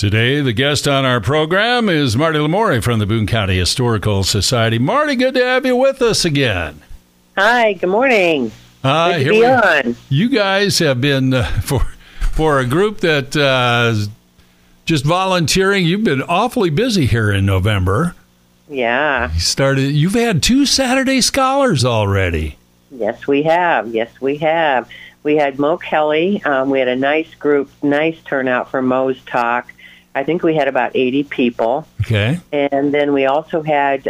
Today, the guest on our program is Marty Lamore from the Boone County Historical Society. Marty, good to have you with us again. Hi, good morning. Good to be on. You guys have been, for a group that is just volunteering, you've been awfully busy here in November. Yeah. You've had 2 Saturday Scholars already. Yes, we have. We had Mo Kelly. We had a nice group, nice turnout for Mo's talk. I think we had about 80 people. Okay. And then we also had,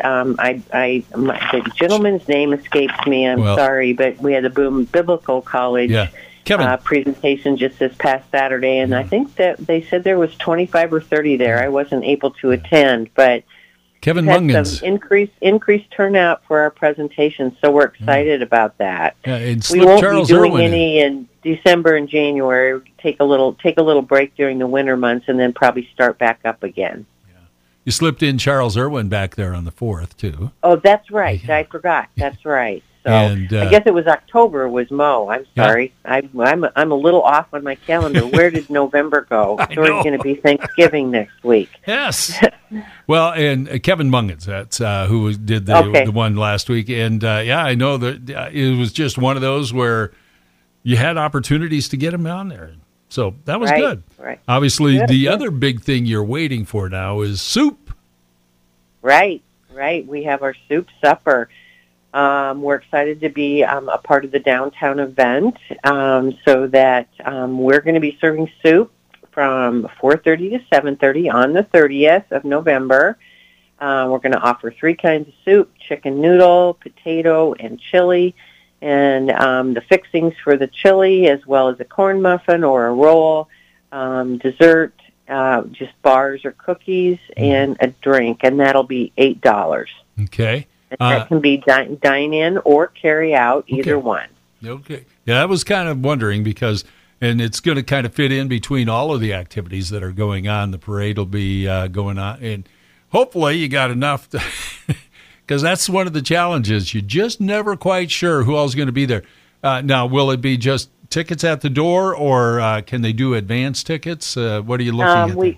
the gentleman's name escapes me, I'm sorry, but we had the Boone Biblical College presentation just this past Saturday, and I think that they said there was 25 or 30 there. I wasn't able to attend, but Kevin Mungans. Some increased turnout for our presentation, so we're excited about that. And we won't be doing any in December and January. Take a little break during the winter months, and then probably start back up again. Yeah. You slipped in Charles Irwin back there on the 4th too. Oh, that's right. Yeah. I forgot. That's right. So I guess it was October was Mo. I'm sorry. Yeah. I'm a little off on my calendar. Where did November go? It's already going to be Thanksgiving next week. Yes. Well, and Kevin Mungans, that's who did the one last week. And, I know that it was just one of those where you had opportunities to get him on there. So that was good. Right. Obviously, the other big thing you're waiting for now is soup. Right. We have our soup supper. We're excited to be a part of the downtown event so that we're going to be serving soup from 4:30 to 7:30 on the 30th of November. We're going to offer 3 kinds of soup: chicken noodle, potato, and chili. And the fixings for the chili, as well as a corn muffin or a roll, dessert, just bars or cookies, and a drink. And that'll be $8. Okay. That can be dine in or carry out, either one. Okay. Yeah, I was kind of wondering because, and it's going to kind of fit in between all of the activities that are going on. The parade will be going on, and hopefully you got enough to, because that's one of the challenges. You're just never quite sure who else is going to be there. Now, will it be just tickets at the door, or can they do advance tickets? What are you looking at?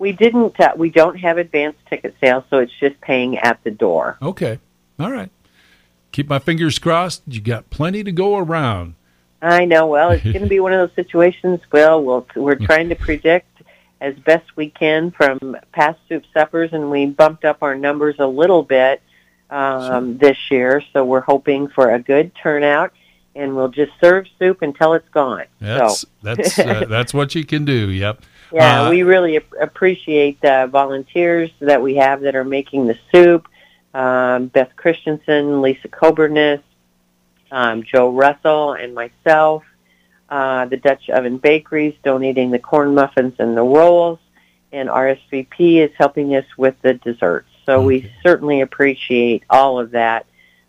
We don't have advanced ticket sales, so it's just paying at the door. Okay. All right. Keep my fingers crossed. You got plenty to go around. I know. Well, it's going to be one of those situations, Will. We're trying to predict as best we can from past soup suppers, and we bumped up our numbers a little bit this year, so we're hoping for a good turnout, and we'll just serve soup until it's gone. That's what you can do, yep. Yeah, we really appreciate the volunteers that we have that are making the soup. Beth Christensen, Lisa Coburnis, Joe Russell, and myself. The Dutch Oven Bakeries donating the corn muffins and the rolls, and RSVP is helping us with the desserts. So we certainly appreciate all of that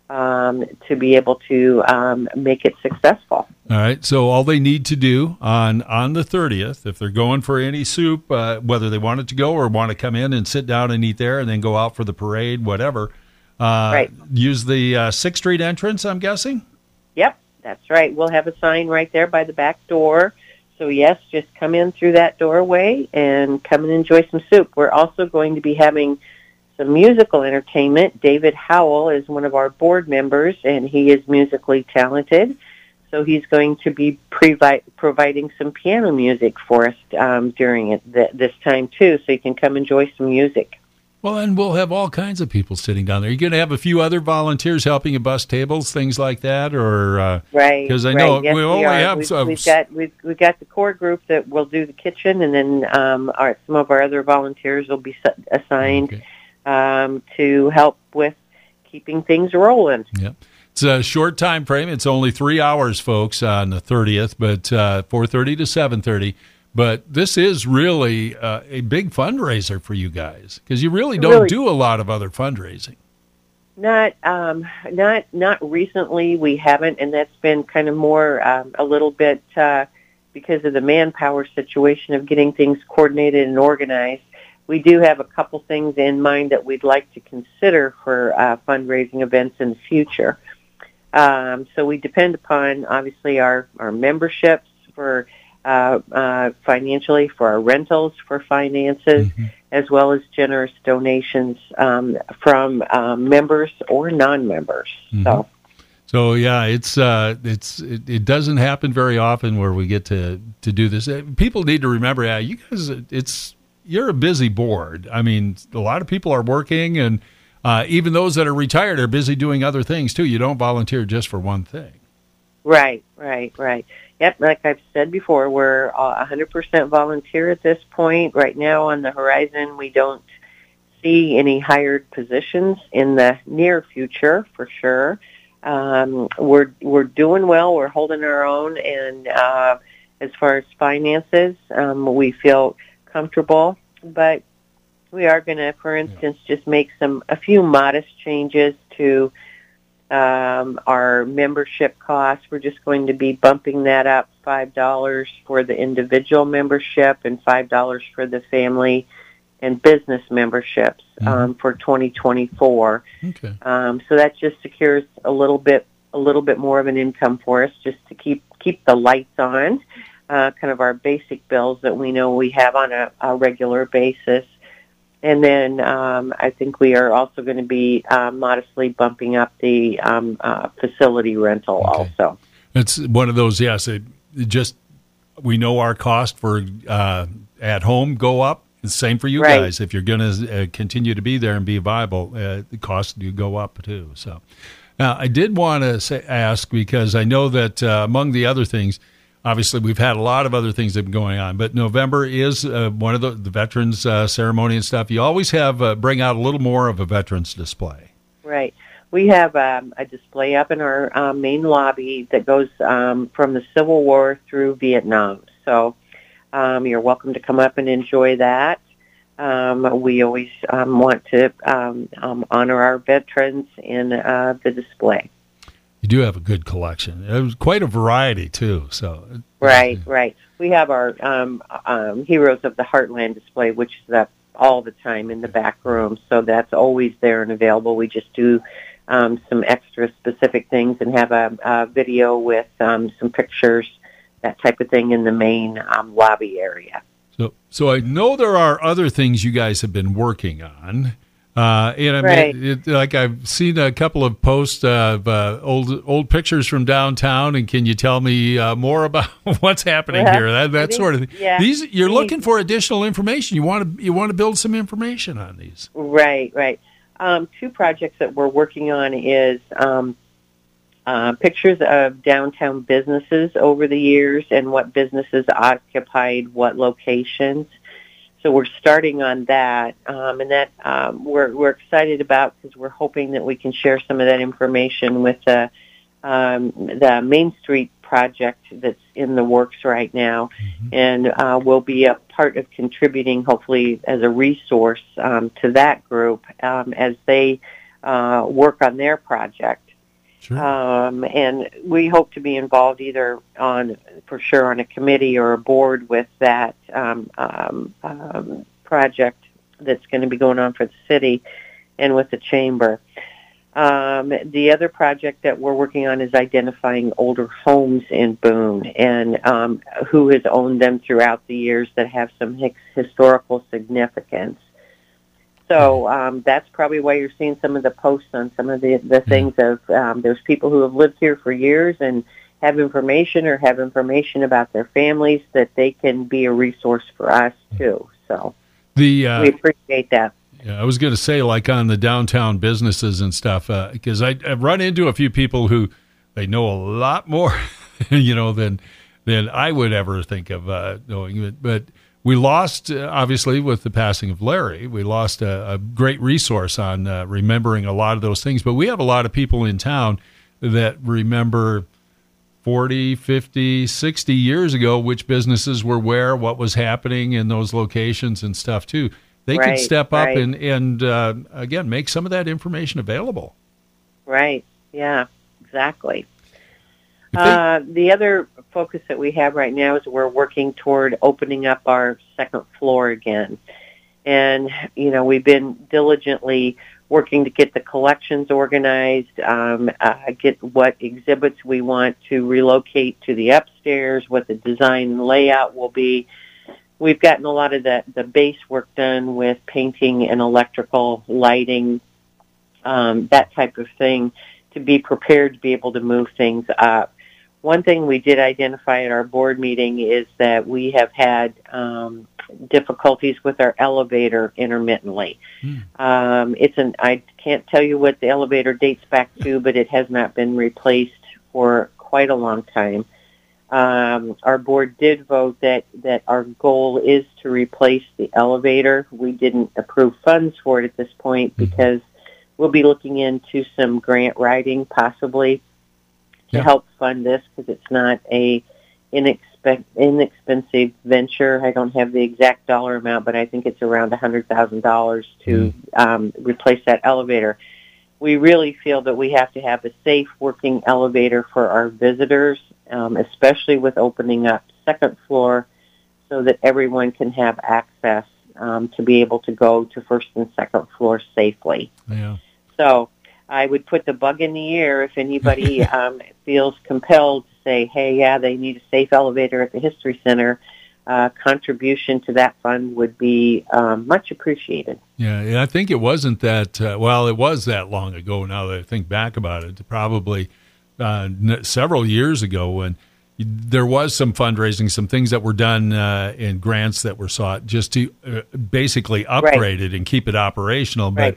to be able to make it successful. All right, so all they need to do on the 30th, if they're going for any soup, whether they want it to go or want to come in and sit down and eat there and then go out for the parade, whatever, use the 6th Street entrance, I'm guessing? Yep, that's right. We'll have a sign right there by the back door. So, yes, just come in through that doorway and come and enjoy some soup. We're also going to be having some musical entertainment. David Howell is one of our board members, and he is musically talented. So he's going to be providing some piano music for us during this time, too, so you can come enjoy some music. Well, and we'll have all kinds of people sitting down there. You're going to have a few other volunteers helping you bus tables, things like that, or right? Because I know yes, we only have we've got the core group that will do the kitchen, and then some of our other volunteers will be assigned to help with keeping things rolling. Yep. It's a short time frame. It's only 3 hours, folks, on the 30th, but 4:30 to 7:30. But this is really a big fundraiser for you guys because you really don't do a lot of other fundraising. Not recently. We haven't, and that's been kind of more a little bit because of the manpower situation of getting things coordinated and organized. We do have a couple things in mind that we'd like to consider for fundraising events in the future. So we depend upon, obviously, our memberships for financially for our rentals, for finances, as well as generous donations from members or non-members. So yeah, it doesn't happen very often where we get to do this. People need to remember, you guys, you're a busy board. I mean, a lot of people are working, and even those that are retired are busy doing other things too. You don't volunteer just for one thing. Right. Yep, like I've said before, we're 100% volunteer at this point. Right now on the horizon, we don't see any hired positions in the near future, for sure. We're doing well. We're holding our own, and as far as finances, we feel comfortable. But we are going to, for instance, just make a few modest changes to our membership costs. We're just going to be bumping that up $5 for the individual membership and $5 for the family and business memberships for 2024. Okay. So that just secures a little bit more of an income for us, just to keep the lights on, kind of our basic bills that we know we have on a regular basis. And then I think we are also going to be modestly bumping up the facility rental also. It's one of those, yes. We know our cost for at home go up. It's the same for you guys. If you're going to continue to be there and be viable, the costs do go up too. So now I did want to ask, because I know that among the other things, obviously, we've had a lot of other things that have been going on, but November is one of the veterans ceremony and stuff. You always have bring out a little more of a veterans display. Right. We have a display up in our main lobby that goes from the Civil War through Vietnam. So you're welcome to come up and enjoy that. We always want to honor our veterans in the display. You do have a good collection. It was quite a variety too. So right. We have our Heroes of the Heartland display, which is up all the time in the back room. So that's always there and available. We just do some extra specific things and have a video with some pictures, that type of thing, in the main lobby area. So I know there are other things you guys have been working on. Like I've seen a couple of posts of old pictures from downtown, and can you tell me more about what's happening here? That sort of thing. Yeah. You're looking for additional information. You want to build some information on these. Right. Two projects that we're working on is pictures of downtown businesses over the years and what businesses occupied what locations. So we're starting on that, and that we're excited about, because we're hoping that we can share some of that information with the Main Street project that's in the works right now, and we'll be a part of contributing, hopefully, as a resource to that group as they work on their project. Sure. And we hope to be involved either for sure on a committee or a board with that project that's going to be going on for the city and with the chamber. The other project that we're working on is identifying older homes in Boone and who has owned them throughout the years that have some historical significance. So that's probably why you're seeing some of the posts on some of the things of there's people who have lived here for years and have information about their families that they can be a resource for us too. So we appreciate that. Yeah, I was going to say, like on the downtown businesses and stuff, because I've run into a few people who they know a lot more, than I would ever think of knowing. But we lost, obviously, with the passing of Larry, we lost a great resource on remembering a lot of those things. But we have a lot of people in town that remember 40, 50, 60 years ago which businesses were where, what was happening in those locations and stuff, too. They could step up and again, make some of that information available. Right. Yeah, exactly. The other focus that we have right now is we're working toward opening up our second floor again. And, we've been diligently working to get the collections organized, get what exhibits we want to relocate to the upstairs, what the design and layout will be. We've gotten a lot of the base work done with painting and electrical, lighting, that type of thing, to be prepared to be able to move things up. One thing we did identify at our board meeting is that we have had difficulties with our elevator intermittently. I can't tell you what the elevator dates back to, but it has not been replaced for quite a long time. Our board did vote that our goal is to replace the elevator. We didn't approve funds for it at this point because we'll be looking into some grant writing possibly to help fund this, because it's not a inexpensive venture. I don't have the exact dollar amount, but I think it's around $100,000 to replace that elevator. We really feel that we have to have a safe working elevator for our visitors, especially with opening up second floor, so that everyone can have access to be able to go to first and second floor safely. Yeah. So I would put the bug in the air if anybody feels compelled to say, hey, yeah, they need a safe elevator at the History Center. Contribution to that fund would be much appreciated. Yeah, and I think it wasn't that, it was that long ago now that I think back about it, probably several years ago, when there was some fundraising, some things that were done in grants that were sought just to basically upgrade it and keep it operational. But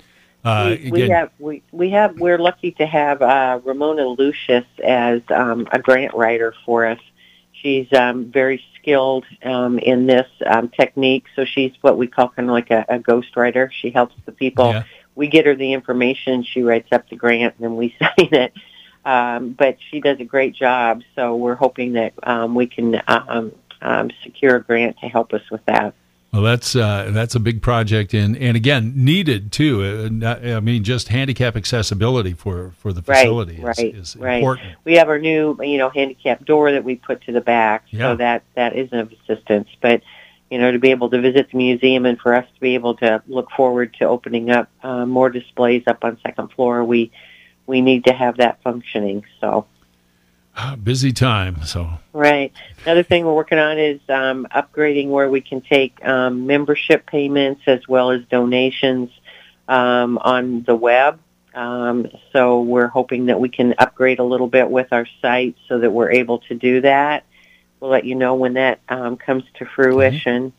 we're lucky to have Ramona Lucius as a grant writer for us. She's very skilled in this technique, so she's what we call kind of like a ghostwriter. She helps the people. Yeah. We get her the information, she writes up the grant, and then we sign it. But she does a great job, so we're hoping that we can secure a grant to help us with that. Well, that's a big project, and again, needed too. I mean, just handicap accessibility for the facility is important. We have our new, handicap door that we put to the back, so that is of assistance. But, to be able to visit the museum and for us to be able to look forward to opening up more displays up on second floor, we need to have that functioning. So. Busy time. So right. Another thing we're working on is upgrading where we can take membership payments as well as donations on the web. So we're hoping that we can upgrade a little bit with our site so that we're able to do that. We'll let you know when that comes to fruition.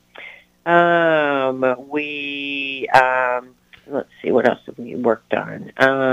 Let's see, what else have we worked on?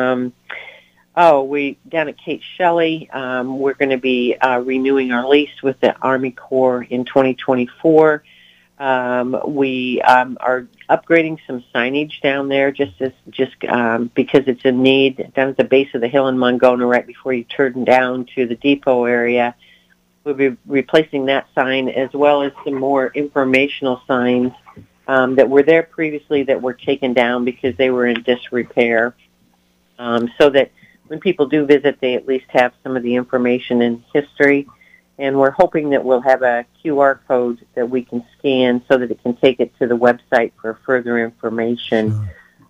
Down at Kate Shelley, we're going to be renewing our lease with the Army Corps in 2024. We are upgrading some signage down there just because it's a need. Down at the base of the hill in Mongona, right before you turn down to the depot area, we'll be replacing that sign as well as some more informational signs that were there previously that were taken down because they were in disrepair, so that when people do visit, they at least have some of the information and history. And we're hoping that we'll have a QR code that we can scan so that it can take it to the website for further information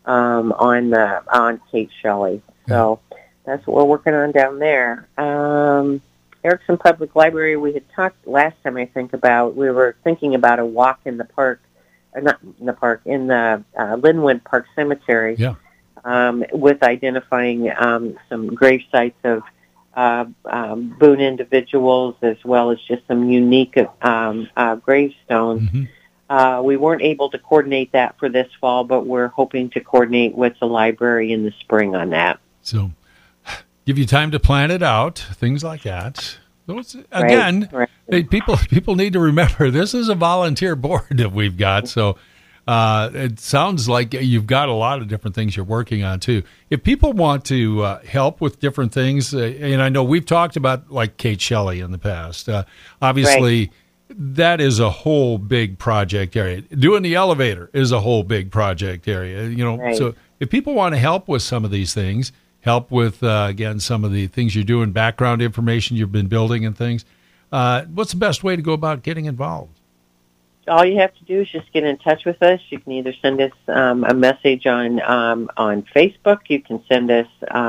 on Kate Shelley. So that's what we're working on down there. Erickson Public Library, we had talked last time, I think, we were thinking about a walk in the park, not in the park, in the Linwood Park Cemetery. Yeah. With identifying some grave sites of Boone individuals as well as just some unique gravestones. Mm-hmm. We weren't able to coordinate that for this fall, but we're hoping to coordinate with the library in the spring on that. So give you time to plan it out, things like that. Again, hey, people need to remember this is a volunteer board that we've got, so it sounds like you've got a lot of different things you're working on, too. If people want to help with different things, and I know we've talked about, like, Kate Shelley in the past. Obviously, that is a whole big project area. Doing the elevator is a whole big project area. So if people want to help with some of these things, help with, again, some of the things you're doing, background information you've been building and things, what's the best way to go about getting involved? all you have to do is just get in touch with us. You can either send us a message on Facebook. You can send us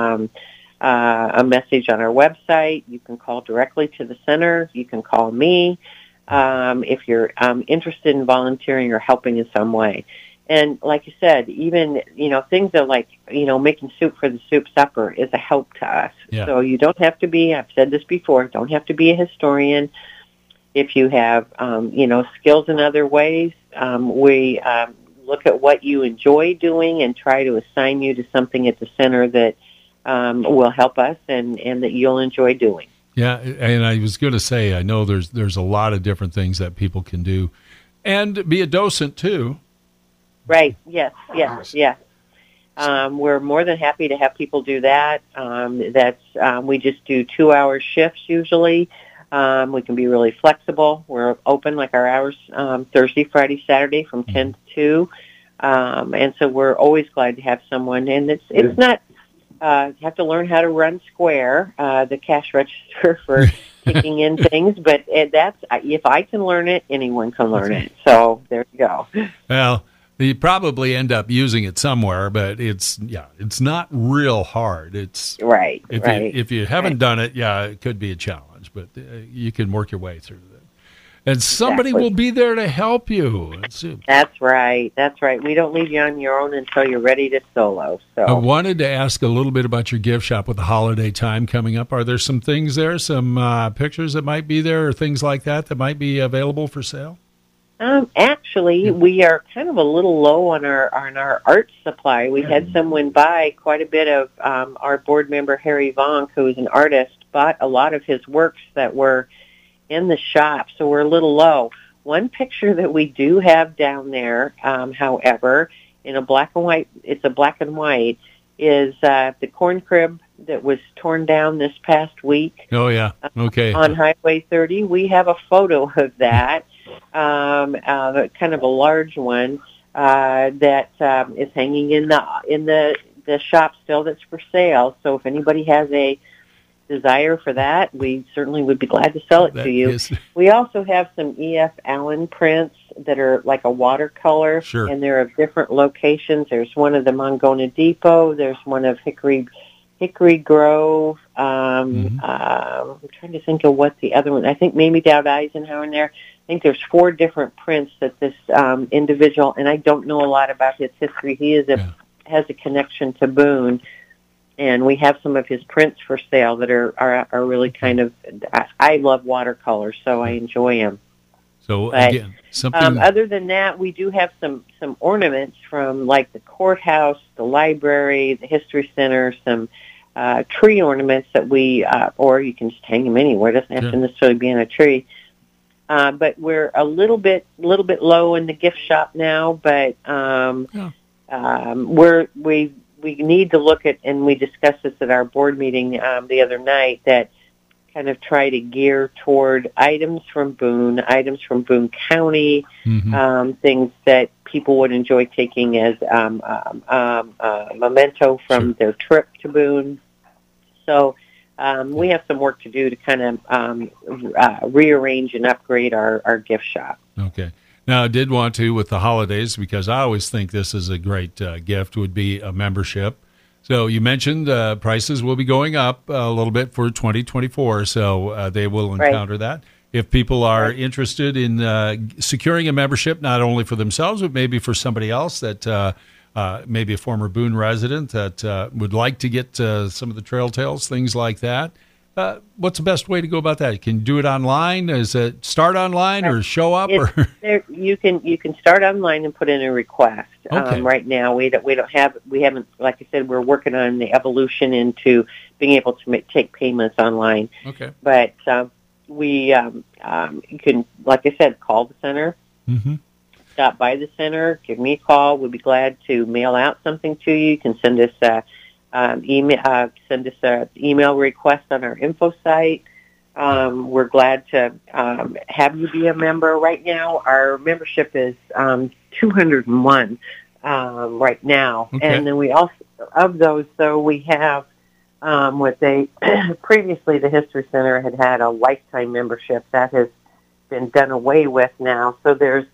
a message on our website. You can call directly to the center. You can call me if you're interested in volunteering or helping in some way. And like you said, even, things are like, making soup for the soup supper is a help to us. Yeah. So you don't have to be, I've said this before, don't have to be a historian. If you have, skills in other ways, we look at what you enjoy doing and try to assign you to something at the center that will help us and that you'll enjoy doing. Yeah, and I was going to say, I know there's a lot of different things that people can do, and be a docent too. Right. Yes. We're more than happy to have people do that. We just do 2-hour shifts usually. We can be really flexible. We're open like our hours Thursday, Friday, Saturday from 10 to 2. And so we're always glad to have someone. And it's not, you have to learn how to run Square, the cash register for taking in things. But if I can learn it, anyone can learn it. So there you go. Well, you probably end up using it somewhere, but it's not real hard. It's right. If you haven't done it, it could be a challenge, but you can work your way through that. And somebody will be there to help you. That's right. We don't leave you on your own until you're ready to solo. So I wanted to ask a little bit about your gift shop with the holiday time coming up. Are there some things there, some pictures that might be there, or things like that might be available for sale? Actually, we are kind of a little low on our art supply. We had someone buy quite a bit of our board member, Harry Vonk, who is an artist, bought a lot of his works that were in the shop, so we're a little low. One picture that we do have down there, however, in a black and white, it's a black and white, is the corn crib that was torn down this past week. Oh, yeah. Okay. On Highway 30. We have a photo of that. Kind of a large one that is hanging in the shop still. That's for sale. So if anybody has a desire for that, we certainly would be glad to sell it to you. We also have some E.F. Allen prints that are like a watercolor, and they're of different locations. There's one of them on Gona Depot. There's one of Hickory Grove. I'm trying to think of what the other one. I think maybe Dowd Eisenhower in there. I think there's 4 different prints that this individual, and I don't know a lot about his history. He has a connection to Boone, and we have some of his prints for sale that are really kind of. I love watercolors, so I enjoy them. So again, something. Other than that, we do have some ornaments from like the courthouse, the library, the history center, some tree ornaments that we, or you can just hang them anywhere. It doesn't have to necessarily be in a tree. But we're a little bit low in the gift shop now. But we need to look at, and we discussed this at our board meeting the other night, that kind of try to gear toward items from Boone County, things that people would enjoy taking as memento from their trip to Boone. So we have some work to do to kind of rearrange and upgrade our gift shop. Okay. Now, I did want to, with the holidays, because I always think this is a great gift, would be a membership. So you mentioned prices will be going up a little bit for 2024, so they will encounter that. If people are interested in securing a membership, not only for themselves, but maybe for somebody else that maybe a former Boone resident that would like to get some of the Trail Tales, things like that, what's the best way to go about that? Can you do it online? Is it start online or show up? You can start online and put in a request. Okay. Right now, we haven't. Like I said, we're working on the evolution into being able to take payments online. Okay. But you can, like I said, call the center. Mm-hmm. Stop by the center. Give me a call. We'd be glad to mail out something to you. You can send us send us an email request on our info site. We're glad to have you be a member. Right now, our membership is 201 right now, and then we also, of those, though, we have what they previously the History Center had a lifetime membership that has been done away with now. So there's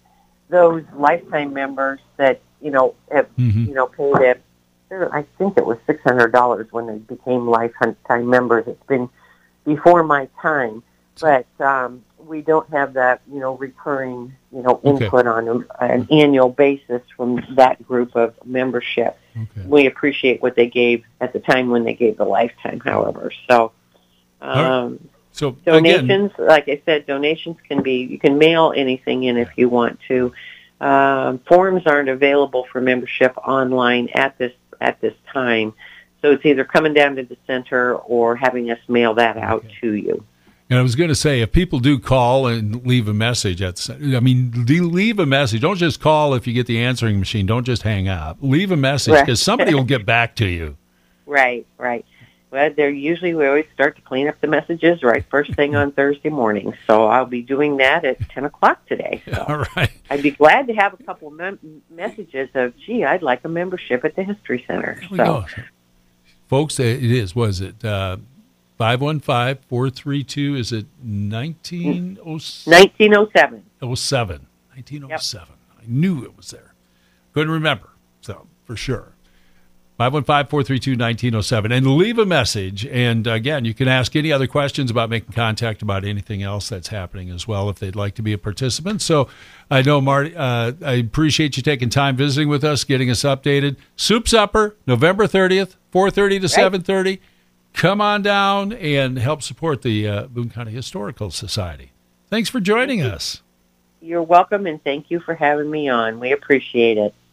those lifetime members that, have, paid it. I think it was $600 when they became lifetime members. It's been before my time, but we don't have that, recurring, input on an annual basis from that group of membership. Okay. We appreciate what they gave at the time when they gave the lifetime, however. So, So donations, again, like I said, donations you can mail anything in if you want to. Forms aren't available for membership online at this time. So it's either coming down to the center or having us mail that out to you. And I was going to say, if people do call and leave a message leave a message. Don't just call if you get the answering machine. Don't just hang up. Leave a message because somebody will get back to you. Right. Well, we always start to clean up the messages right first thing on Thursday morning. So I'll be doing that at 10 o'clock today. So all right. I'd be glad to have a couple of messages of, I'd like a membership at the History Center. There we go. Folks, it is, was it 515-432, is it 1907? 1907. 1907. I knew it was there. Couldn't remember, so for sure. 515-432-1907. And leave a message. And, again, you can ask any other questions about making contact about anything else that's happening as well if they'd like to be a participant. So I know, Marty, I appreciate you taking time visiting with us, getting us updated. Soup Supper, November 30th, 4:30 to 7:30. Come on down and help support the Boone County Historical Society. Thanks for joining us. You're welcome, and thank you for having me on. We appreciate it.